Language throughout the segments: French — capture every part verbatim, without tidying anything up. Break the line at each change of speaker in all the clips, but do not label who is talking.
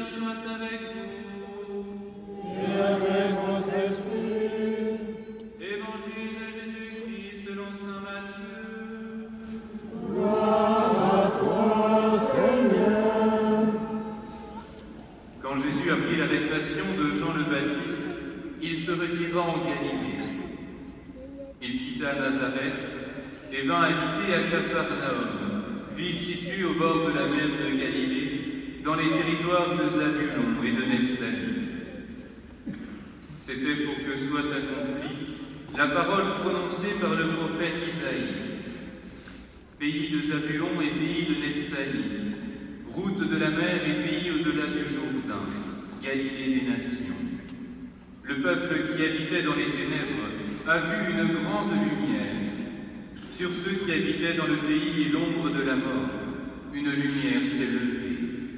soit avec vous.
Et avec votre esprit.
Évangile de Jésus-Christ selon saint Matthieu.
Gloire à toi, Seigneur.
Quand Jésus apprit l'arrestation de Jean le Baptiste, il se retira en Galilée. Il quitta Nazareth et vint habiter à Capharnaüm, ville située au bord de la mer de Galilée, dans les territoires de Zabulon et de Nephtali. C'était pour que soit accomplie la parole prononcée par le prophète Isaïe. Pays de Zabulon et pays de Nephtali, route de la mer et pays au-delà du Jourdain, Galilée des nations. Le peuple qui habitait dans les ténèbres a vu une grande lumière. Sur ceux qui habitaient dans le pays et l'ombre de la mort, une lumière s'est levée.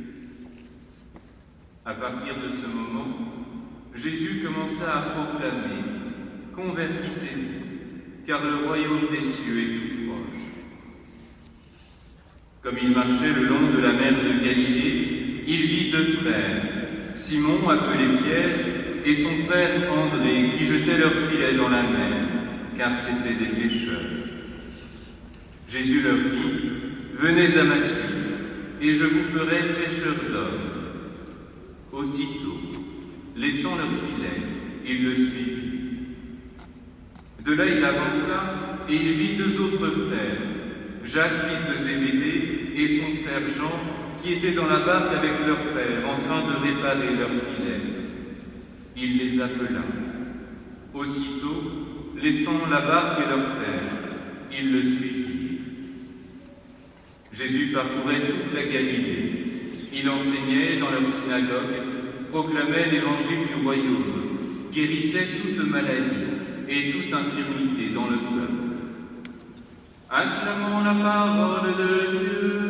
À partir de ce moment, Jésus commença à proclamer « Convertissez-vous, car le royaume des cieux est tout proche ». Comme il marchait le long de la mer de Galilée, il vit deux frères, Simon appelé Pierre et son frère André, qui jetaient leurs filets dans la mer, car c'étaient des pêcheurs. Jésus leur dit « Venez à ma suite, et je vous ferai pêcheurs d'hommes. » Aussitôt, laissant leurs filets, il le suivit. De là, il avança, et il vit deux autres frères, Jacques, fils de Zébédée, et son frère Jean, qui étaient dans la barque avec leur père, en train de réparer leurs filets. Il les appela. Aussitôt, laissant la barque et leur père, il le suivit. Jésus parcourait toute la Galilée. Il enseignait dans leur synagogue, proclamait l'évangile du royaume, guérissait toute maladie et toute infirmité dans le peuple. Acclamons la parole de Dieu.